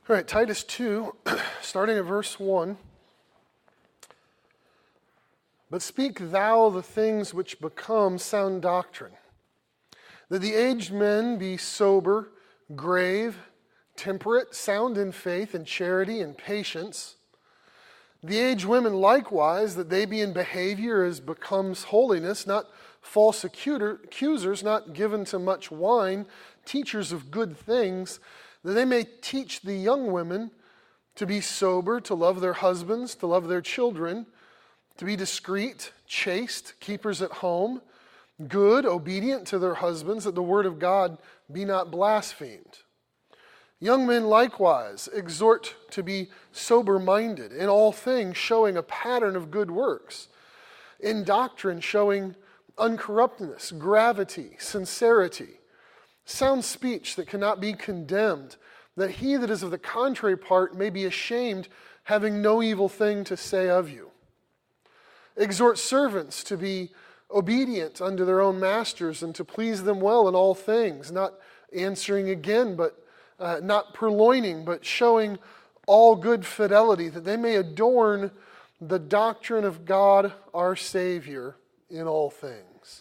All right, Titus 2, starting at verse 1. But speak thou the things which become sound doctrine, that the aged men be sober, grave, temperate, sound in faith and charity and patience. The aged women likewise, that they be in behavior as becomes holiness, not false accusers, not given to much wine, teachers of good things, that they may teach the young women to be sober, to love their husbands, to love their children, to be discreet, chaste, keepers at home, good, obedient to their husbands, that the word of God be not blasphemed. Young men likewise exhort to be sober-minded, in all things showing a pattern of good works, in doctrine showing uncorruptness, gravity, sincerity, sound speech that cannot be condemned, that he that is of the contrary part may be ashamed, having no evil thing to say of you. Exhort servants to be obedient unto their own masters and to please them well in all things, not answering again, but not purloining, but showing all good fidelity, that they may adorn the doctrine of God our Savior in all things.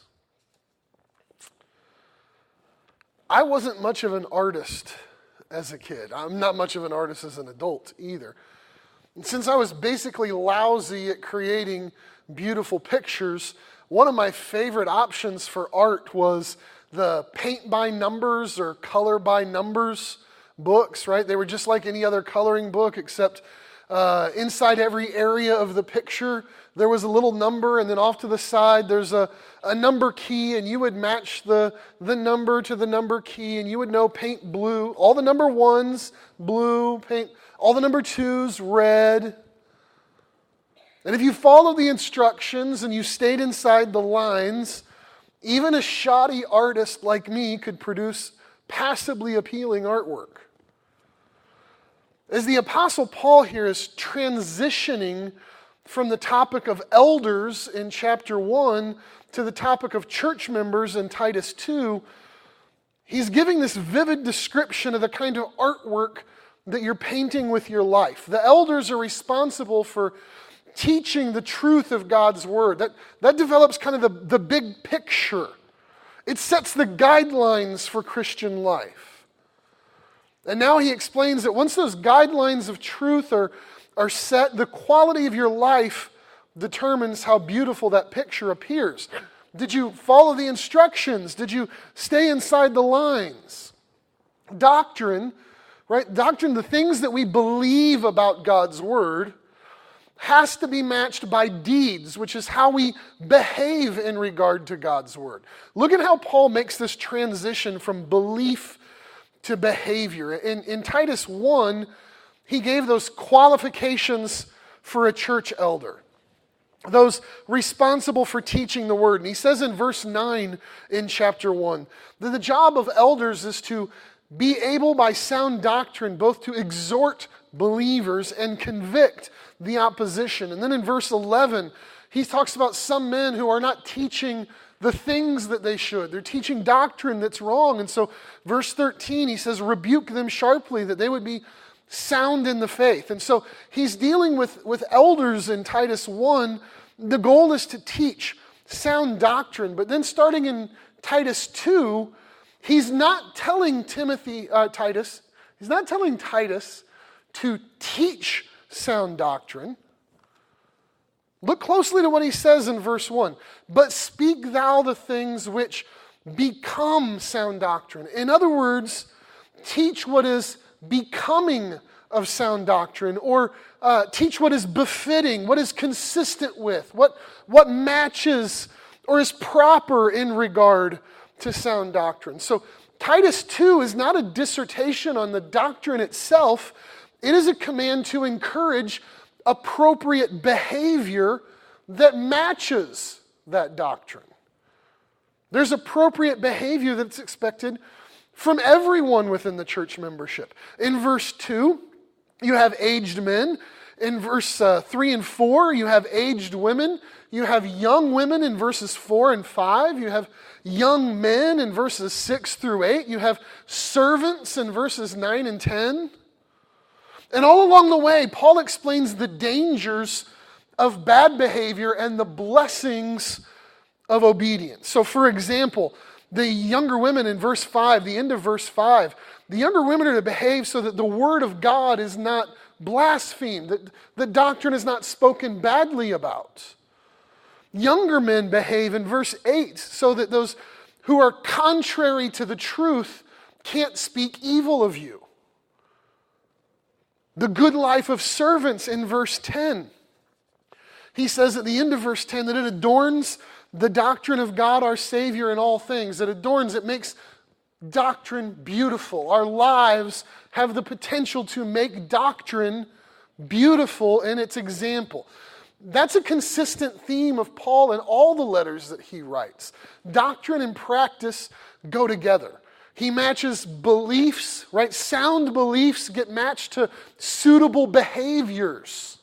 I wasn't much of an artist as a kid. I'm not much of an artist as an adult either. And since I was basically lousy at creating beautiful pictures, one of my favorite options for art was the paint by numbers or color by numbers books, right? They were just like any other coloring book, except inside every area of the picture, there was a little number, and then off to the side, there's a number key, and you would match the number to the number key, and you would know paint blue. All the number ones, blue, paint, all the number twos, red. And if you followed the instructions and you stayed inside the lines, even a shoddy artist like me could produce passably appealing artwork. As the Apostle Paul here is transitioning from the topic of elders in chapter 1 to the topic of church members in Titus 2, he's giving this vivid description of the kind of artwork that you're painting with your life. The elders are responsible for teaching the truth of God's word. That develops kind of the big picture. It sets the guidelines for Christian life. And now he explains that once those guidelines of truth are set, the quality of your life determines how beautiful that picture appears. Did you follow the instructions? Did you stay inside the lines? Doctrine, right? Doctrine, the things that we believe about God's word, has to be matched by deeds, which is how we behave in regard to God's word. Look at how Paul makes this transition from belief to behavior. In Titus 1, he gave those qualifications for a church elder, those responsible for teaching the word. And he says in verse 9 in chapter 1 that the job of elders is to be able by sound doctrine both to exhort believers and convict the opposition. And then in verse 11, he talks about some men who are not teaching the things that they should. They're teaching doctrine that's wrong. And so verse 13, he says, rebuke them sharply that they would be sound in the faith. And so he's dealing with elders in Titus 1. The goal is to teach sound doctrine. But then starting in Titus 2, he's not telling Titus to teach sound doctrine. Look closely to what he says in verse 1. But speak thou the things which become sound doctrine. In other words, teach what is becoming of sound doctrine, or teach what is befitting, what is consistent with, what matches or is proper in regard to sound doctrine. So Titus 2 is not a dissertation on the doctrine itself. It is a command to encourage appropriate behavior that matches that doctrine. There's appropriate behavior that's expected from everyone within the church membership. In verse 2, you have aged men. In verse 3 and 4, you have aged women. You have young women in verses 4 and 5. You have young men in verses 6 through 8. You have servants in verses 9 and 10. And all along the way, Paul explains the dangers of bad behavior and the blessings of obedience. So for example, the younger women in verse 5, the end of verse 5, the younger women are to behave so that the word of God is not blasphemed, that the doctrine is not spoken badly about. Younger men behave in verse 8 so that those who are contrary to the truth can't speak evil of you. The good life of servants in verse 10. He says at the end of verse 10 that it adorns the doctrine of God our Savior in all things. It makes doctrine beautiful. Our lives have the potential to make doctrine beautiful in its example. That's a consistent theme of Paul in all the letters that he writes. Doctrine and practice go together. He matches beliefs, right? Sound beliefs get matched to suitable behaviors.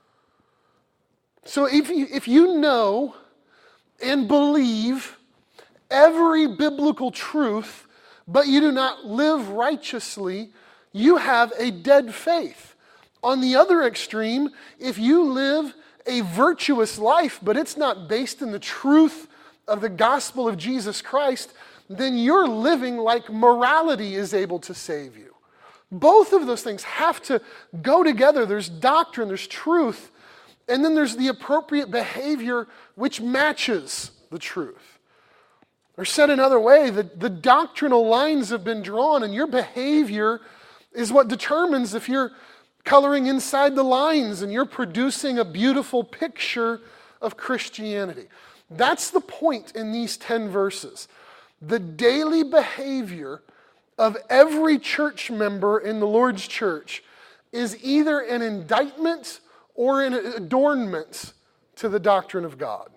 So if you know and believe every biblical truth, but you do not live righteously, you have a dead faith. On the other extreme, if you live a virtuous life, but it's not based in the truth of the gospel of Jesus Christ, then you're living like morality is able to save you. Both of those things have to go together. There's doctrine, there's truth, and then there's the appropriate behavior which matches the truth. Or said another way, the doctrinal lines have been drawn, and your behavior is what determines if you're coloring inside the lines and you're producing a beautiful picture of Christianity. That's the point in these 10 verses. The daily behavior of every church member in the Lord's church is either an indictment or an adornment to the doctrine of God.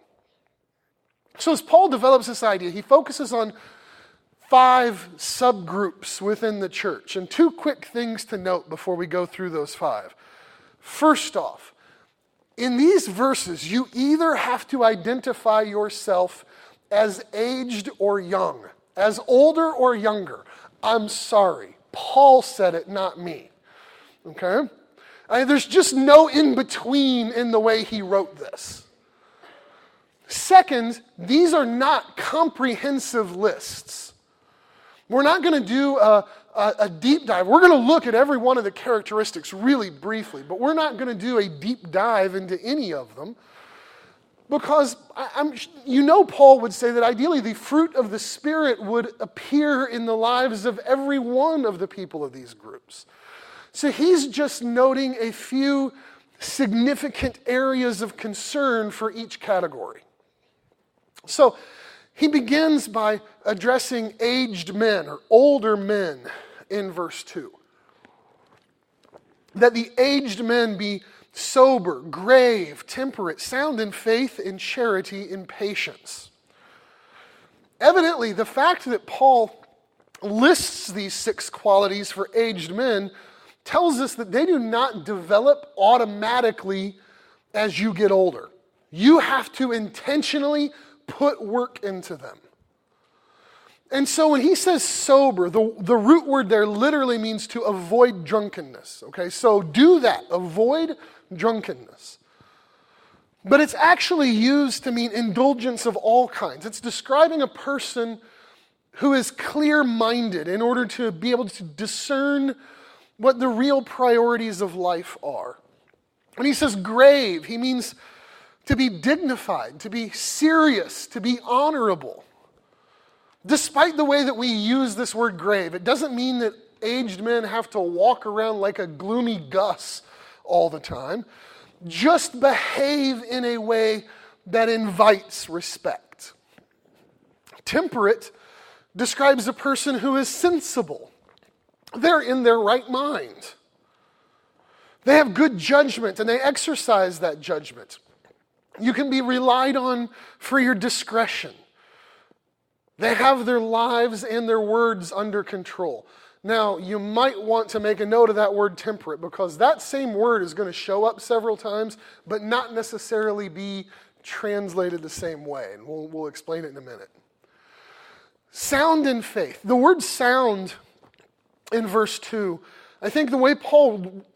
So as Paul develops this idea, he focuses on 5 subgroups within the church. And 2 quick things to note before we go through those 5. First off, in these verses, you either have to identify yourself as aged or young, as older or younger. I'm sorry. Paul said it, not me. Okay? There's just no in-between in the way he wrote this. Second, these are not comprehensive lists. We're not going to do a deep dive. We're going to look at every one of the characteristics really briefly, but we're not going to do a deep dive into any of them because Paul would say that ideally the fruit of the Spirit would appear in the lives of every one of the people of these groups. So he's just noting a few significant areas of concern for each category. So he begins by addressing aged men or older men in verse 2. That the aged men be sober, grave, temperate, sound in faith, in charity, in patience. Evidently, the fact that Paul lists these 6 qualities for aged men tells us that they do not develop automatically as you get older. You have to intentionally put work into them. And so when he says sober, the root word there literally means to avoid drunkenness. Okay, so do that. Avoid drunkenness. But it's actually used to mean indulgence of all kinds. It's describing a person who is clear-minded in order to be able to discern what the real priorities of life are. When he says grave, he means to be dignified, to be serious, to be honorable. Despite the way that we use this word grave, it doesn't mean that aged men have to walk around like a gloomy Gus all the time. Just behave in a way that invites respect. Temperate describes a person who is sensible. They're in their right mind. They have good judgment and they exercise that judgment. You can be relied on for your discretion. They have their lives and their words under control. Now, you might want to make a note of that word temperate because that same word is going to show up several times, but not necessarily be translated the same way. And we'll explain it in a minute. Sound in faith. The word sound in verse 2, I think the way Paul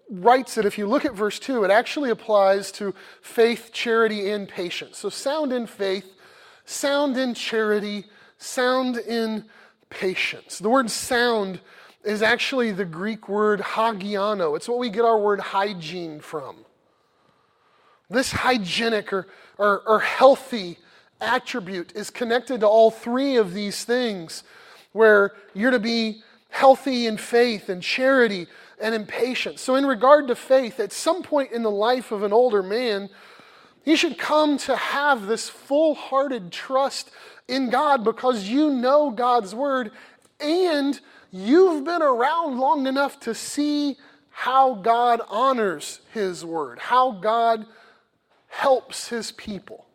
writes it, if you look at verse 2, it actually applies to faith, charity, and patience. So sound in faith, sound in charity, sound in patience. The word sound is actually the Greek word hagiano. It's what we get our word hygiene from. This hygienic or healthy attribute is connected to all three of these things, where you're to be healthy in faith and charity and in patience. So in regard to faith, at some point in the life of an older man, he should come to have this full-hearted trust in God because you know God's word and you've been around long enough to see how God honors his word, how God helps his people.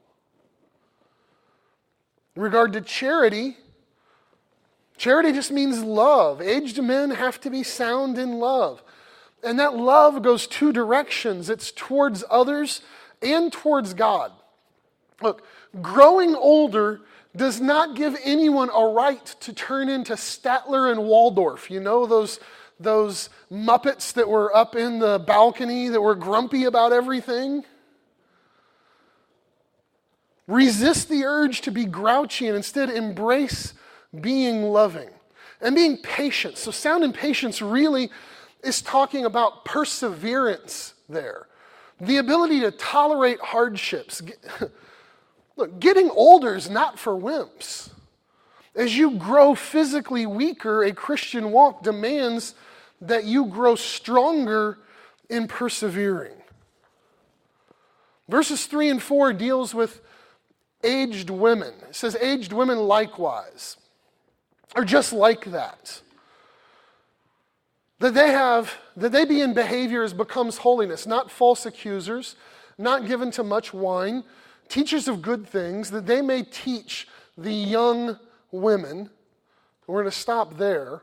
In regard to charity, charity just means love. Aged men have to be sound in love. And that love goes two directions. It's towards others and towards God. Look, growing older does not give anyone a right to turn into Statler and Waldorf. You know those Muppets that were up in the balcony that were grumpy about everything? Resist the urge to be grouchy and instead embrace being loving and being patient. So sound in patience really is talking about perseverance there. The ability to tolerate hardships. Look, getting older is not for wimps. As you grow physically weaker, a Christian walk demands that you grow stronger in persevering. Verses 3 and 4 deals with aged women. It says aged women likewise, or just like that. That they be in behavior as becomes holiness, not false accusers, not given to much wine, teachers of good things, that they may teach the young women. We're going to stop there.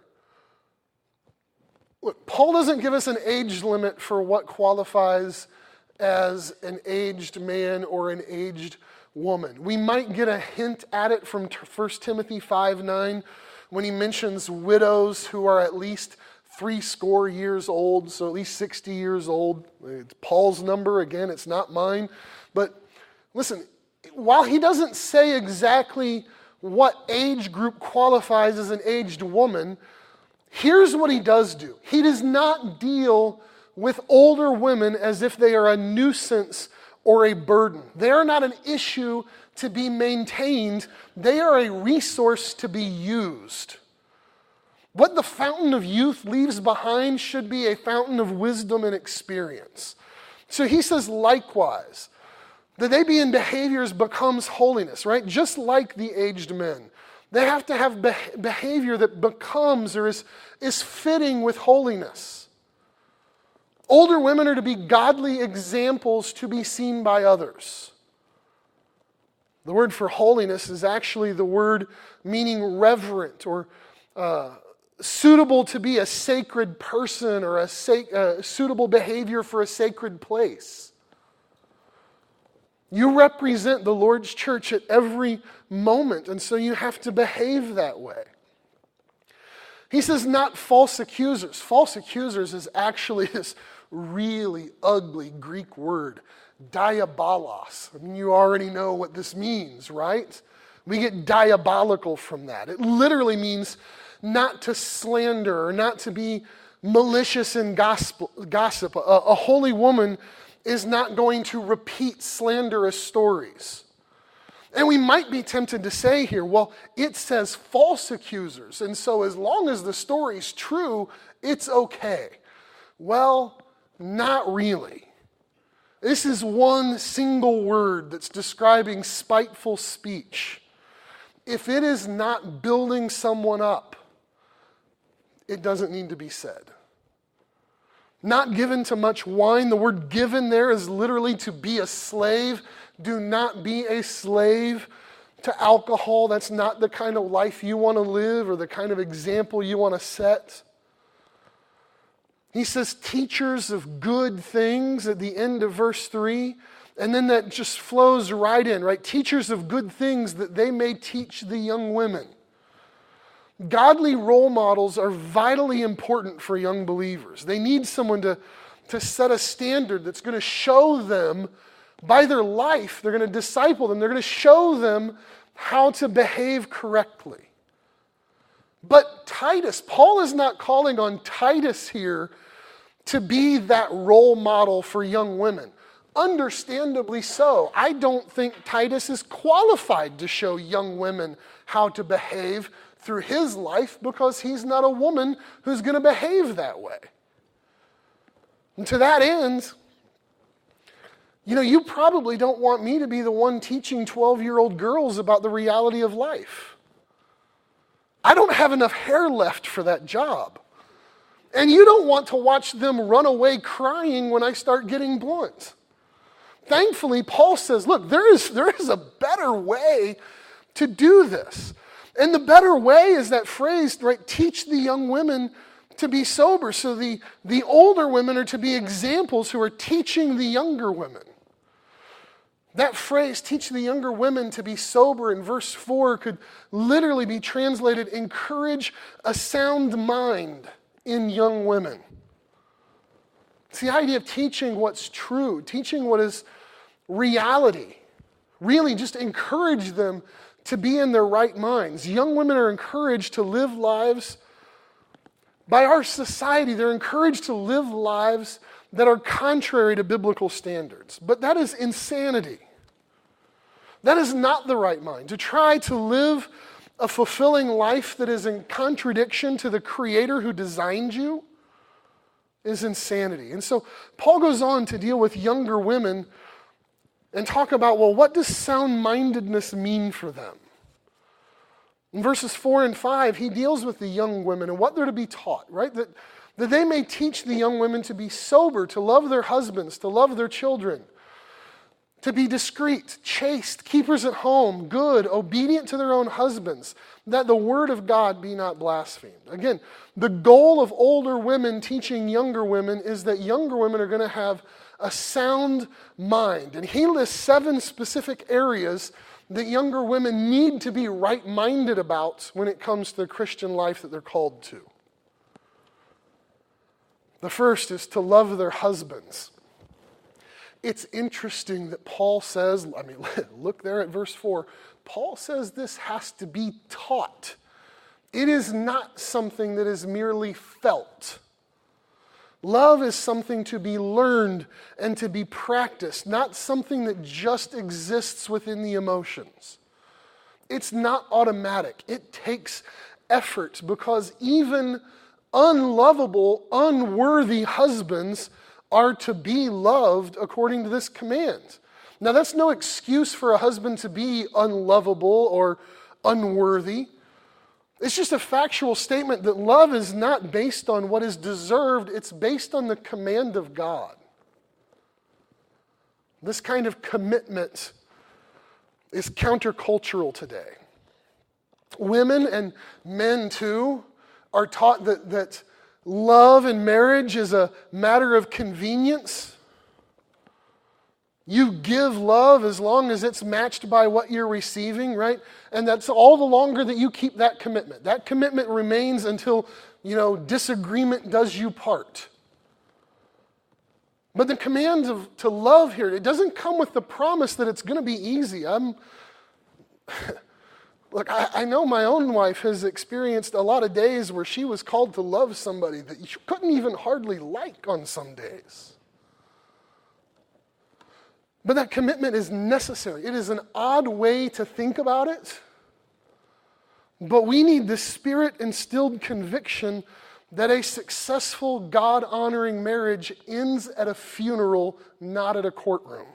Look, Paul doesn't give us an age limit for what qualifies as an aged man or an aged woman. We might get a hint at it from 1 Timothy 5:9 when he mentions widows who are at least 80 years old, so at least 60 years old. It's Paul's number, again, it's not mine. But listen, while he doesn't say exactly what age group qualifies as an aged woman, here's what he does do. He does not deal with older women as if they are a nuisance or a burden. They are not an issue to be maintained. They are a resource to be used. What the fountain of youth leaves behind should be a fountain of wisdom and experience. So he says, likewise, that they be in behaviors becomes holiness, right? Just like the aged men. They have to have behavior that becomes or is fitting with holiness. Older women are to be godly examples to be seen by others. The word for holiness is actually the word meaning reverent or suitable to be a sacred person or a suitable behavior for a sacred place. You represent the Lord's church at every moment, and so you have to behave that way. He says not false accusers. False accusers is actually this really ugly Greek word, diabolos. I mean, you already know what this means, right? We get diabolical from that. It literally means not to slander or not to be malicious in gossip. A holy woman is not going to repeat slanderous stories. And we might be tempted to say here, well, it says false accusers, and so as long as the story's true, it's okay. Well, not really. This is one single word that's describing spiteful speech. If it is not building someone up, it doesn't need to be said. Not given to much wine. The word given there is literally to be a slave. Do not be a slave to alcohol. That's not the kind of life you want to live or the kind of example you want to set. He says teachers of good things at the end of verse 3. And then that just flows right in, right? Teachers of good things that they may teach the young women. Godly role models are vitally important for young believers. They need someone to to set a standard that's going to show them by their life, they're going to disciple them, they're going to show them how to behave correctly. But Titus, Paul is not calling on Titus here to be that role model for young women. Understandably so. I don't think Titus is qualified to show young women how to behave through his life because he's not a woman who's going to behave that way. And to that end, you probably don't want me to be the one teaching 12-year-old girls about the reality of life. I don't have enough hair left for that job. And you don't want to watch them run away crying when I start getting blunt. Thankfully, Paul says, look, there is a better way to do this. And the better way is that phrase, right? Teach the young women to be sober. So the older women are to be examples who are teaching the younger women. That phrase, teach the younger women to be sober, in verse 4 could literally be translated, encourage a sound mind in young women. It's the idea of teaching what's true, teaching what is reality. Really just encourage them to be in their right minds. Young women are encouraged to live lives, by our society, they're encouraged to live lives that are contrary to biblical standards. But that is insanity. That is not the right mind. To try to live a fulfilling life that is in contradiction to the Creator who designed you is insanity. And so Paul goes on to deal with younger women and talk about, well, what does sound-mindedness mean for them? In verses 4 and 5, he deals with the young women and what they're to be taught, right? That they may teach the young women to be sober, to love their husbands, to love their children, to be discreet, chaste, keepers at home, good, obedient to their own husbands, that the word of God be not blasphemed. Again, the goal of older women teaching younger women is that younger women are going to have a sound mind. And he lists 7 specific areas that younger women need to be right-minded about when it comes to the Christian life that they're called to. The first is to love their husbands. It's interesting that Paul says, look there at verse 4. Paul says this has to be taught. It is not something that is merely felt. Love is something to be learned and to be practiced, not something that just exists within the emotions. It's not automatic. It takes effort because even unlovable, unworthy husbands are to be loved according to this command. Now, that's no excuse for a husband to be unlovable or unworthy. It's just a factual statement that love is not based on what is deserved, it's based on the command of God. This kind of commitment is countercultural today. Women and men too are taught that love in marriage is a matter of convenience. You give love as long as it's matched by what you're receiving, right? And that's all the longer that you keep that commitment. That commitment remains until, disagreement does you part. But the command to love here, it doesn't come with the promise that it's going to be easy. Look, I know my own wife has experienced a lot of days where she was called to love somebody that you couldn't even hardly like on some days. But that commitment is necessary. It is an odd way to think about it, but we need the Spirit-instilled conviction that a successful, God-honoring marriage ends at a funeral, not at a courtroom.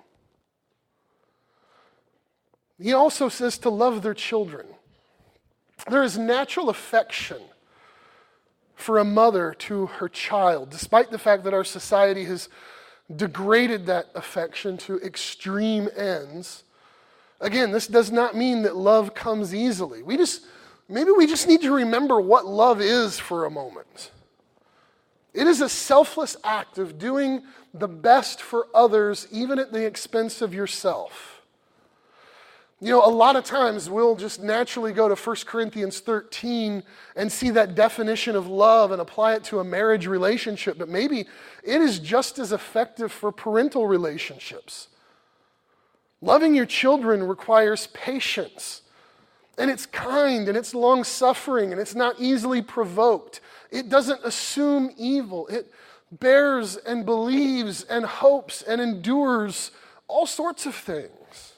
He also says to love their children. There is natural affection for a mother to her child, despite the fact that our society has degraded that affection to extreme ends. Again, this does not mean that love comes easily. Maybe we just need to remember what love is for a moment. It is a selfless act of doing the best for others, even at the expense of yourself. You know, a lot of times we'll just naturally go to 1 Corinthians 13 and see that definition of love and apply it to a marriage relationship, but maybe it is just as effective for parental relationships. Loving your children requires patience, and it's kind, and it's long-suffering, and it's not easily provoked. It doesn't assume evil. It bears and believes and hopes and endures all sorts of things.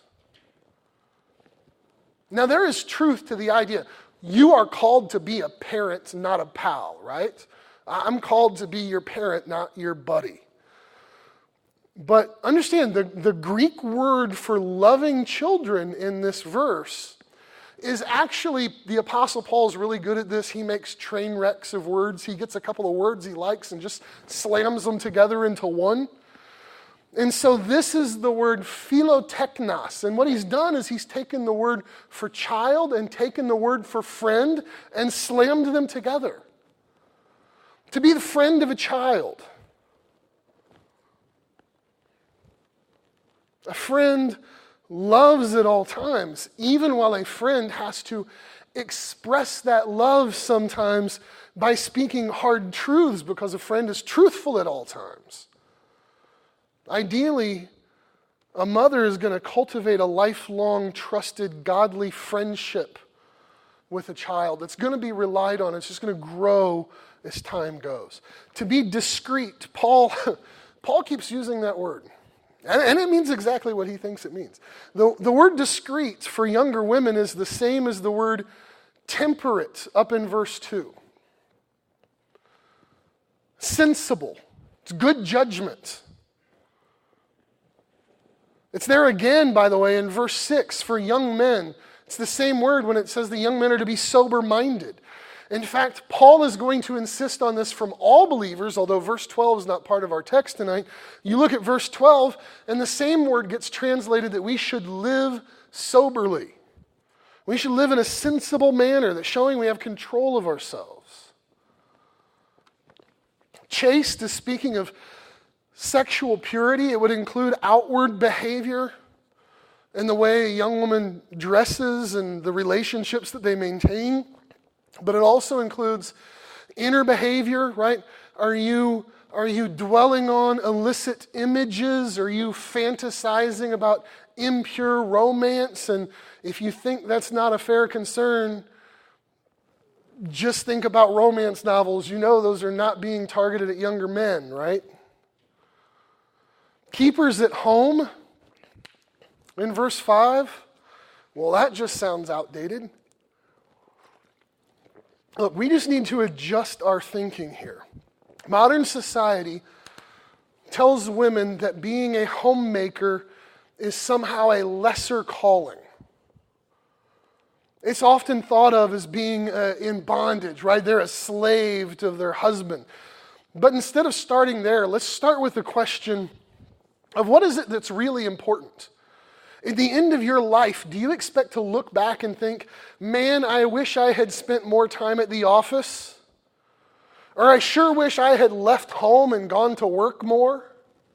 Now, there is truth to the idea. You are called to be a parent, not a pal, right? I'm called to be your parent, not your buddy. But understand, the Greek word for loving children in this verse is actually, the Apostle Paul is really good at this. He makes train wrecks of words. He gets a couple of words he likes and just slams them together into one. And so this is the word philoteknos. And what he's done is he's taken the word for child and taken the word for friend and slammed them together. To be the friend of a child. A friend loves at all times, even while a friend has to express that love sometimes by speaking hard truths, because a friend is truthful at all times. Ideally, a mother is going to cultivate a lifelong, trusted, godly friendship with a child. It's going to be relied on. It's just going to grow as time goes. To be discreet, Paul keeps using that word. And it means exactly what he thinks it means. The word discreet for younger women is the same as the word temperate up in verse 2. Sensible. It's good judgment. It's there again, by the way, in verse 6 for young men. It's the same word when it says the young men are to be sober-minded. In fact, Paul is going to insist on this from all believers, although verse 12 is not part of our text tonight. You look at verse 12, and the same word gets translated that we should live soberly. We should live in a sensible manner, that's showing we have control of ourselves. Chaste is speaking of sexual purity. It would include outward behavior and the way a young woman dresses and the relationships that they maintain. But it also includes inner behavior, right? Are you dwelling on illicit images? Are you fantasizing about impure romance? And if you think that's not a fair concern, just think about romance novels. You know those are not being targeted at younger men, right? Keepers at home, in verse 5, well, that just sounds outdated. Look, we just need to adjust our thinking here. Modern society tells women that being a homemaker is somehow a lesser calling. It's often thought of as being in bondage, right? They're a slave to their husband. But instead of starting there, let's start with the question of what is it that's really important? At the end of your life, do you expect to look back and think, man, I wish I had spent more time at the office? Or I sure wish I had left home and gone to work more?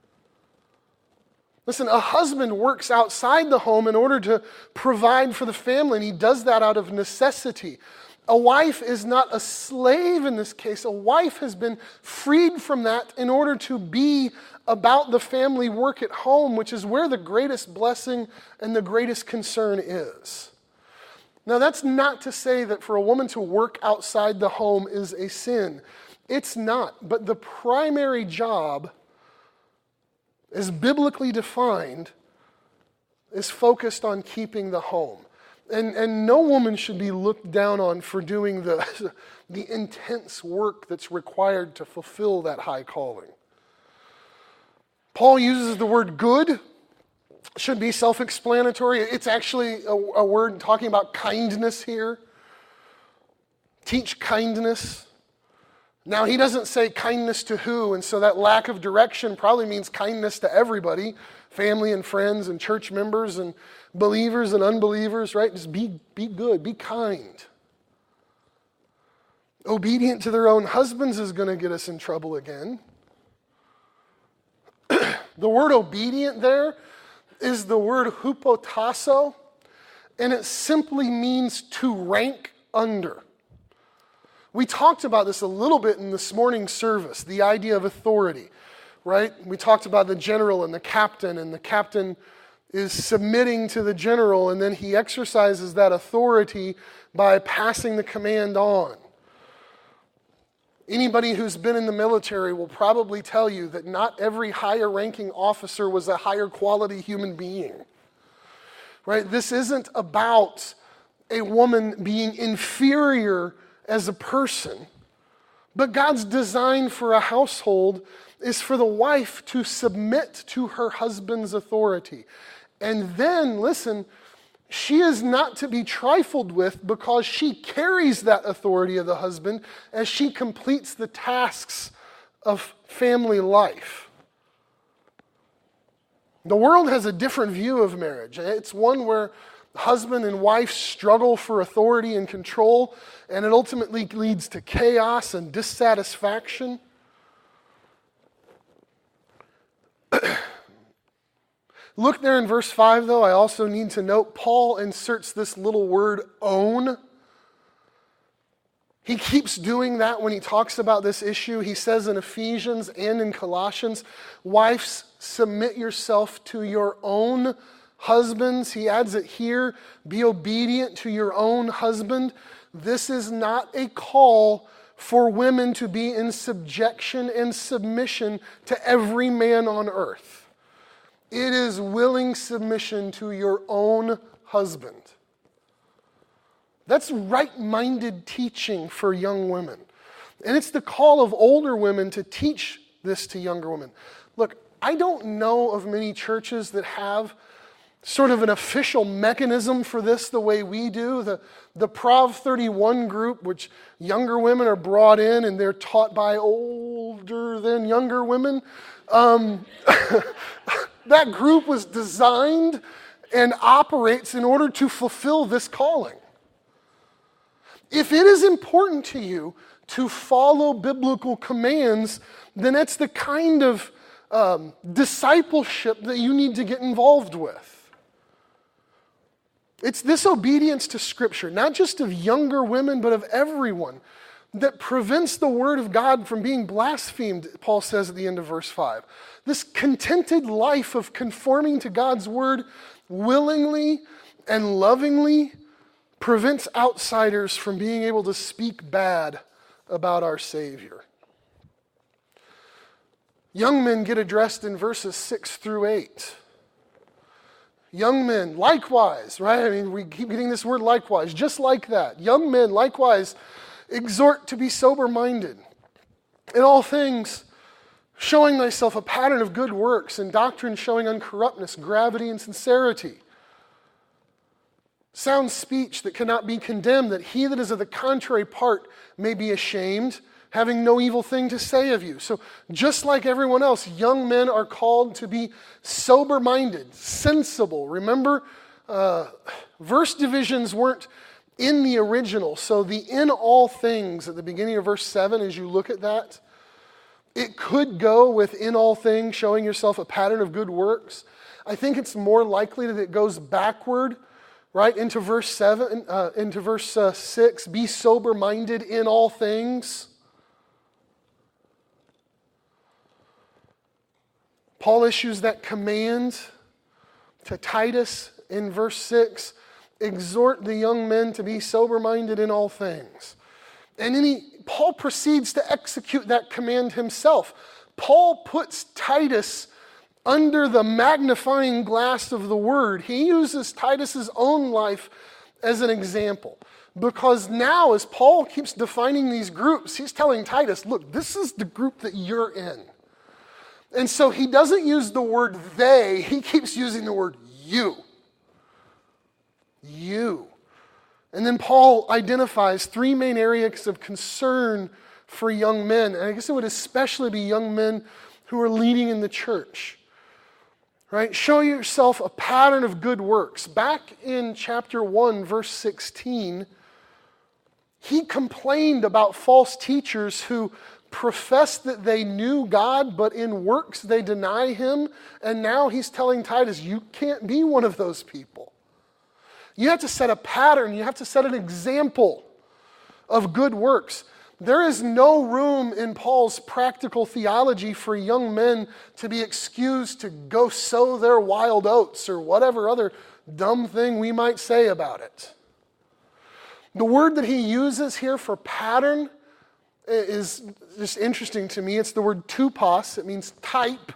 Listen, a husband works outside the home in order to provide for the family, and he does that out of necessity. A wife is not a slave in this case. A wife has been freed from that in order to be about the family work at home, which is where the greatest blessing and the greatest concern is. Now, that's not to say that for a woman to work outside the home is a sin. It's not. But the primary job, as biblically defined, is focused on keeping the home. And no woman should be looked down on for doing the intense work that's required to fulfill that high calling. Paul uses the word good. Should be self-explanatory. It's actually a word talking about kindness here. Teach kindness. Now, he doesn't say kindness to who, and so that lack of direction probably means kindness to everybody, family and friends and church members and believers and unbelievers, right? Just be good, be kind. Obedient to their own husbands is going to get us in trouble again. The word obedient there is the word hupotasso, and it simply means to rank under. We talked about this a little bit in this morning's service, the idea of authority, right? We talked about the general and the captain is submitting to the general, and then he exercises that authority by passing the command on. Anybody who's been in the military will probably tell you that not every higher ranking officer was a higher quality human being. Right? This isn't about a woman being inferior as a person, but God's design for a household is for the wife to submit to her husband's authority. And then, listen, she is not to be trifled with because she carries that authority of the husband as she completes the tasks of family life. The world has a different view of marriage. It's one where husband and wife struggle for authority and control, and it ultimately leads to chaos and dissatisfaction. Look there in verse 5, though. I also need to note Paul inserts this little word, own. He keeps doing that when he talks about this issue. He says in Ephesians and in Colossians, wives, submit yourself to your own husbands. He adds it here, be obedient to your own husband. This is not a call for women to be in subjection and submission to every man on earth. It is willing submission to your own husband. That's right-minded teaching for young women. And it's the call of older women to teach this to younger women. Look, I don't know of many churches that have sort of an official mechanism for this the way we do. The Prov 31 group, which younger women are brought in and they're taught by older than younger women. That group was designed and operates in order to fulfill this calling. If it is important to you to follow biblical commands, then it's the kind of discipleship that you need to get involved with. It's this obedience to Scripture, not just of younger women, but of everyone, that prevents the Word of God from being blasphemed, Paul says at the end of verse 5. This contented life of conforming to God's Word willingly and lovingly prevents outsiders from being able to speak bad about our Savior. Young men get addressed in verses 6 through 8. Young men, likewise, right? I mean, we keep getting this word likewise, just like that. Young men, likewise, exhort to be sober-minded. In all things, showing thyself a pattern of good works, and doctrine showing uncorruptness, gravity, and sincerity. Sound speech that cannot be condemned, that he that is of the contrary part may be ashamed, having no evil thing to say of you. So just like everyone else, young men are called to be sober-minded, sensible. Remember, verse divisions weren't in the original. So the in all things at the beginning of verse 7, as you look at that, it could go with in all things, showing yourself a pattern of good works. I think it's more likely that it goes backward, right, into verse 7, into verse 6, be sober-minded in all things. Paul issues that command to Titus in verse 6, exhort the young men to be sober-minded in all things. And then Paul proceeds to execute that command himself. Paul puts Titus under the magnifying glass of the word. He uses Titus's own life as an example. Because now, as Paul keeps defining these groups, he's telling Titus, look, this is the group that you're in. And so he doesn't use the word they, he keeps using the word you. You. And then Paul identifies three main areas of concern for young men. And I guess it would especially be young men who are leading in the church. Right? Show yourself a pattern of good works. Back in chapter 1, verse 16, he complained about false teachers who professed that they knew God, but in works they deny him. And now he's telling Titus, you can't be one of those people. You have to set a pattern. You have to set an example of good works. There is no room in Paul's practical theology for young men to be excused to go sow their wild oats or whatever other dumb thing we might say about it. The word that he uses here for pattern is just interesting to me. It's the word tupos. It means type.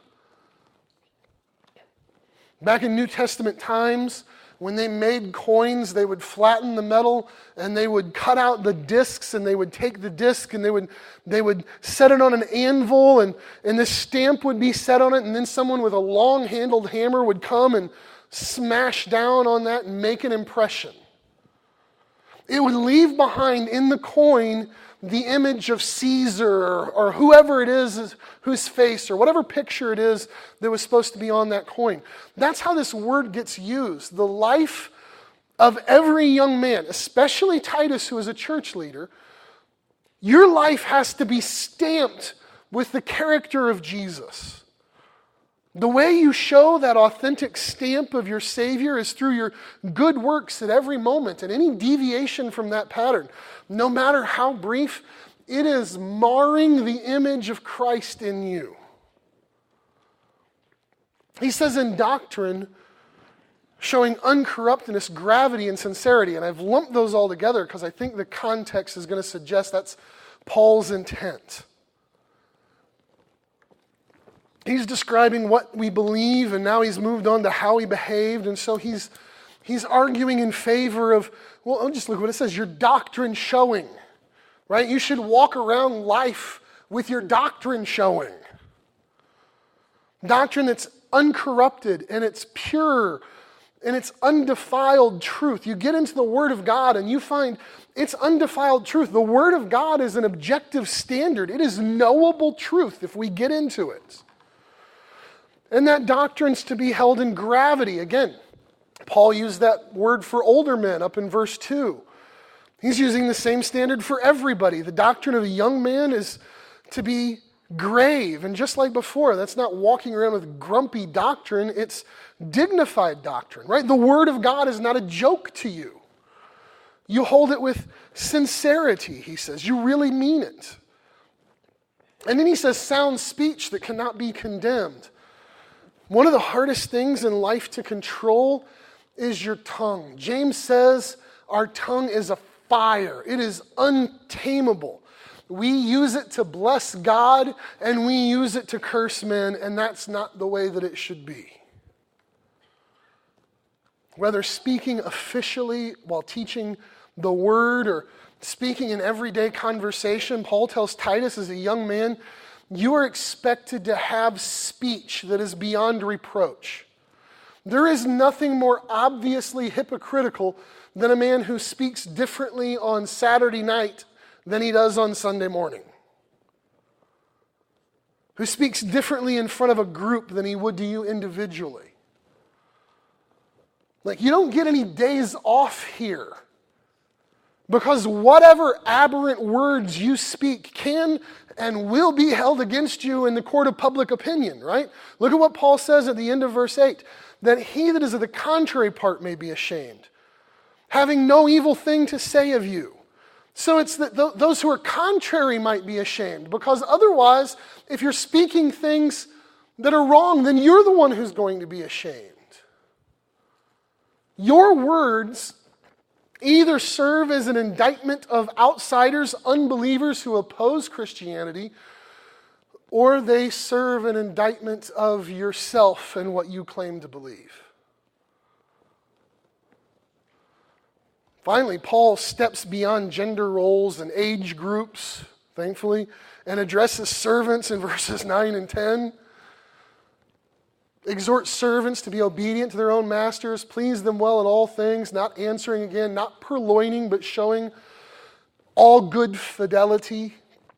Back in New Testament times, when they made coins, they would flatten the metal and they would cut out the discs, and they would take the disc and they would set it on an anvil, and this stamp would be set on it, and then someone with a long-handled hammer would come and smash down on that and make an impression. It would leave behind in the coin the image of Caesar or whoever it is whose face or whatever picture it is that was supposed to be on that coin. That's how this word gets used. The life of every young man, especially Titus, who is a church leader, your life has to be stamped with the character of Jesus. The way you show that authentic stamp of your Savior is through your good works at every moment. And any deviation from that pattern, no matter how brief, it is marring the image of Christ in you. He says in doctrine, showing uncorruptness, gravity, and sincerity. And I've lumped those all together because I think the context is going to suggest that's Paul's intent. He's describing what we believe, and now he's moved on to how he behaved, and so he's arguing in favor of, well, just look what it says, your doctrine showing, right? You should walk around life with your doctrine showing. Doctrine that's uncorrupted, and it's pure, and it's undefiled truth. You get into the Word of God, and you find it's undefiled truth. The Word of God is an objective standard. It is knowable truth if we get into it. And that doctrine's to be held in gravity. Again, Paul used that word for older men up in verse 2. He's using the same standard for everybody. The doctrine of a young man is to be grave. And just like before, that's not walking around with grumpy doctrine. It's dignified doctrine, right? The Word of God is not a joke to you. You hold it with sincerity, he says. You really mean it. And then he says sound speech that cannot be condemned. One of the hardest things in life to control is your tongue. James says our tongue is a fire. It is untamable. We use it to bless God and we use it to curse men, and that's not the way that it should be. Whether speaking officially while teaching the word or speaking in everyday conversation, Paul tells Titus as a young man, you are expected to have speech that is beyond reproach. There is nothing more obviously hypocritical than a man who speaks differently on Saturday night than he does on Sunday morning. Who speaks differently in front of a group than he would to you individually. Like, you don't get any days off here. Because whatever aberrant words you speak can and will be held against you in the court of public opinion, right? Look at what Paul says at the end of verse 8. That he that is of the contrary part may be ashamed, having no evil thing to say of you. So it's that those who are contrary might be ashamed, because otherwise, if you're speaking things that are wrong, then you're the one who's going to be ashamed. Your words either serve as an indictment of outsiders, unbelievers who oppose Christianity, or they serve an indictment of yourself and what you claim to believe. Finally, Paul steps beyond gender roles and age groups, thankfully, and addresses servants in verses 9 and 10. Exhort servants to be obedient to their own masters, please them well in all things, not answering again, not purloining, but showing all good fidelity.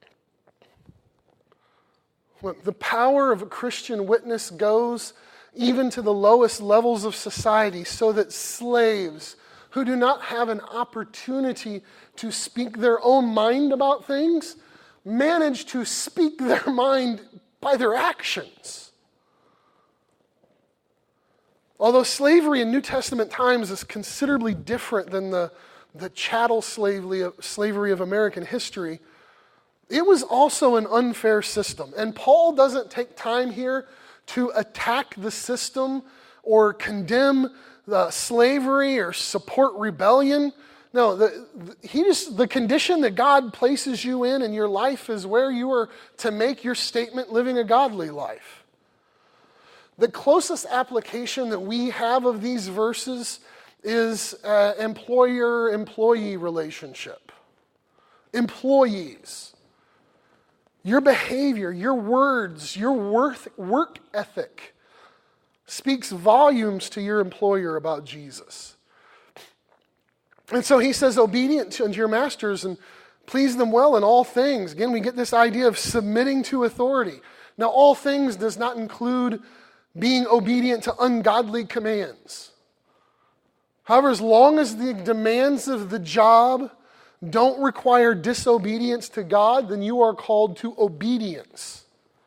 Look, the power of a Christian witness goes even to the lowest levels of society, so that slaves who do not have an opportunity to speak their own mind about things manage to speak their mind by their actions. Although slavery in New Testament times is considerably different than the chattel slavery of American history, it was also an unfair system. And Paul doesn't take time here to attack the system or condemn slavery or support rebellion. No, the condition that God places you in your life is where you are to make your statement living a godly life. The closest application that we have of these verses is employer-employee relationship. Employees. Your behavior, your words, your work ethic speaks volumes to your employer about Jesus. And so he says, obedient unto your masters and please them well in all things. Again, we get this idea of submitting to authority. Now, all things does not include being obedient to ungodly commands. However, as long as the demands of the job don't require disobedience to God, then you are called to obedience.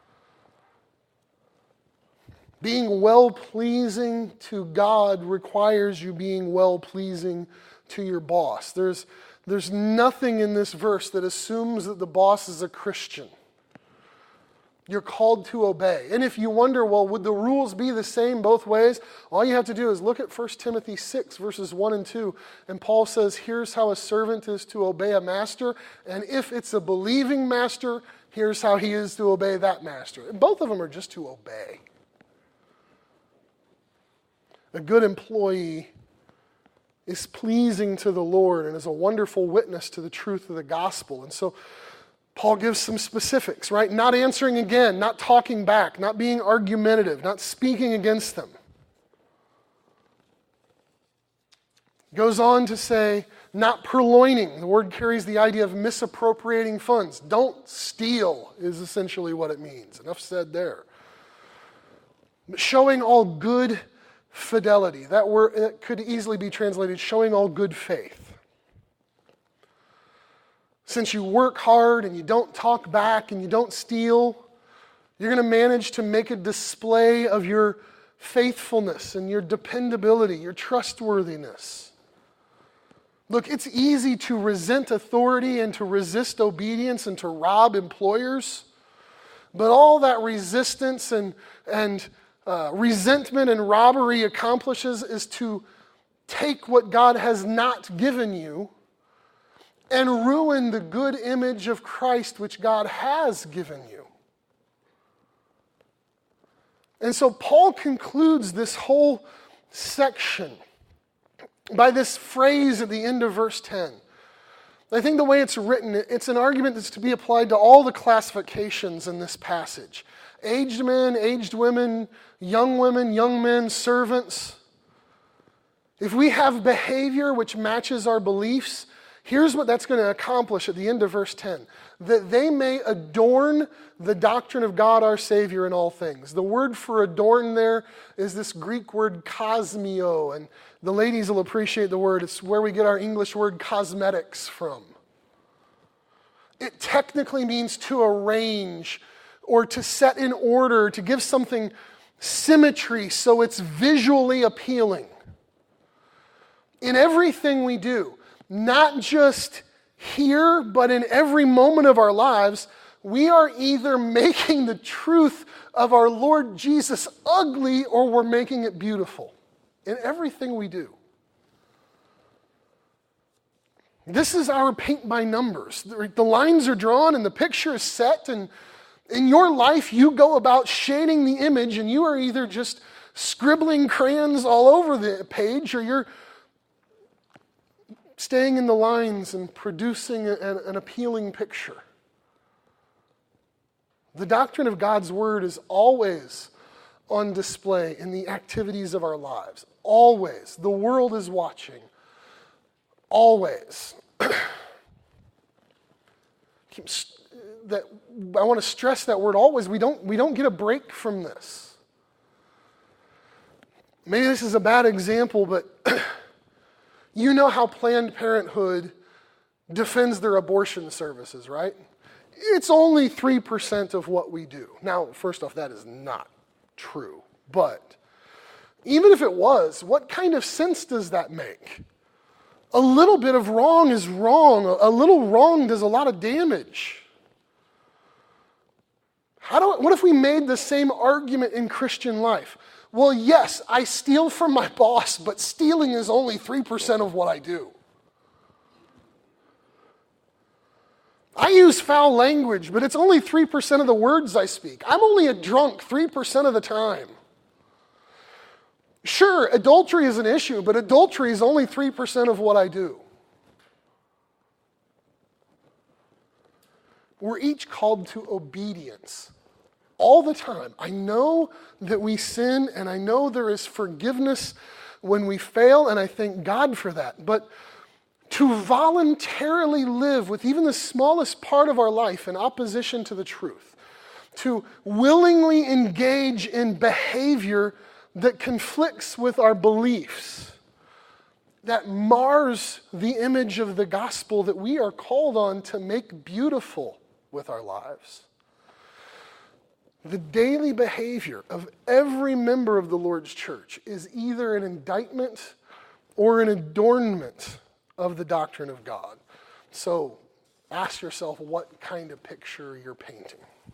Being well-pleasing to God requires you being well-pleasing to your boss. There's nothing in this verse that assumes that the boss is a Christian. You're called to obey. And if you wonder, well, would the rules be the same both ways? All you have to do is look at 1 Timothy 6, verses 1 and 2. And Paul says, here's how a servant is to obey a master. And if it's a believing master, here's how he is to obey that master. And both of them are just to obey. A good employee is pleasing to the Lord and is a wonderful witness to the truth of the gospel. And so Paul gives some specifics, right? Not answering again, not talking back, not being argumentative, not speaking against them. Goes on to say, not purloining. The word carries the idea of misappropriating funds. Don't steal is essentially what it means. Enough said there. But showing all good fidelity. That word, it could easily be translated showing all good faith. Since you work hard and you don't talk back and you don't steal, you're going to manage to make a display of your faithfulness and your dependability, your trustworthiness. Look, it's easy to resent authority and to resist obedience and to rob employers, but all that resistance and resentment and robbery accomplishes is to take what God has not given you and ruin the good image of Christ which God has given you. And so Paul concludes this whole section by this phrase at the end of verse 10. I think the way it's written, it's an argument that's to be applied to all the classifications in this passage. Aged men, aged women, young men, servants. If we have behavior which matches our beliefs, here's what that's going to accomplish at the end of verse 10. That they may adorn the doctrine of God our Savior in all things. The word for adorn there is this Greek word kosmio, and the ladies will appreciate the word. It's where we get our English word cosmetics from. It technically means to arrange or to set in order, to give something symmetry so it's visually appealing. In everything we do, not just here, but in every moment of our lives, we are either making the truth of our Lord Jesus ugly or we're making it beautiful. In everything we do. This is our paint by numbers. The lines are drawn and the picture is set, and in your life you go about shading the image, and you are either just scribbling crayons all over the page or you're staying in the lines and producing an appealing picture. The doctrine of God's Word is always on display in the activities of our lives. Always. The world is watching. Always. I want to stress that word always. We don't get a break from this. Maybe this is a bad example, but you know how Planned Parenthood defends their abortion services, right? It's only 3% of what we do. Now, first off, that is not true. But Even if it was, what kind of sense does that make? A little bit of wrong is wrong. A little wrong does a lot of damage. What if we made the same argument in Christian life? Well, yes, I steal from my boss, but stealing is only 3% of what I do. I use foul language, but it's only 3% of the words I speak. I'm only a drunk 3% of the time. Sure, adultery is an issue, but adultery is only 3% of what I do. We're each called to obedience all the time. I know that we sin, and I know there is forgiveness when we fail, and I thank God for that. But to voluntarily live with even the smallest part of our life in opposition to the truth, to willingly engage in behavior that conflicts with our beliefs, that mars the image of the gospel that we are called on to make beautiful with our lives. The daily behavior of every member of the Lord's church is either an indictment or an adornment of the doctrine of God. So ask yourself what kind of picture you're painting.